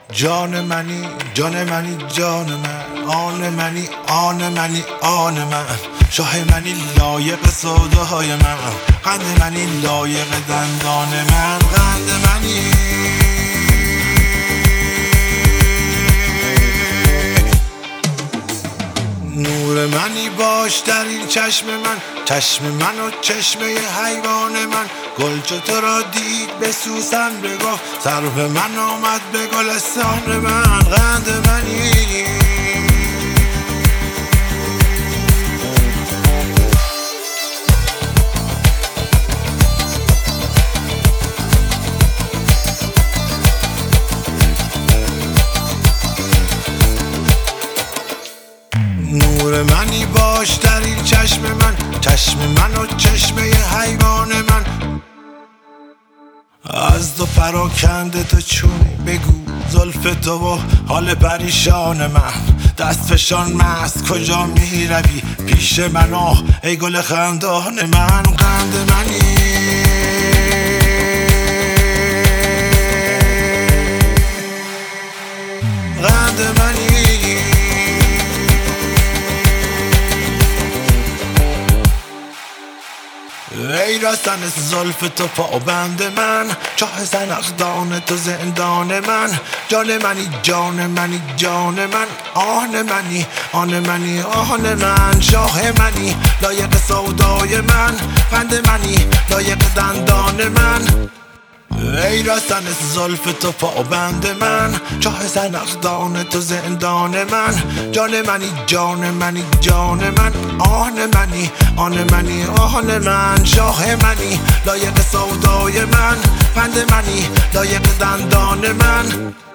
جان منی جان منی جان من، آن منی آن منی آن من، شاه منی لایق سودای من، قند منی لایق دندان من، قند منی نور منی باش در این چشم من، چشم من و چشمه حیوان من، گل چو تو را دید به سوسن بگفت، سرو من آمد به گلستان من، قند منی نور منی باش در این چشم من، چشم من و چشمه حیوان من، از تو پراکنده تو چونی بگو زلف تو و حال پریشان من، دست فشان مست کجا می روی پیش من آه ای گل خندان من، قند منی قند منی ای رسن زلف تو پابند من، چاه زنخدان تو زندان من، جان منی جان منی جان من، آن منی آن منی آن من، شاه منی لایق سودای من، قند منی لایق دندان من، ای رسن زلف تو پابند من، چاه زنخدان تو زندان من، جان منی جان منی جان من، آن منی آن منی آن من، شاه منی لایق سودای من، قند منی لایق دندان من.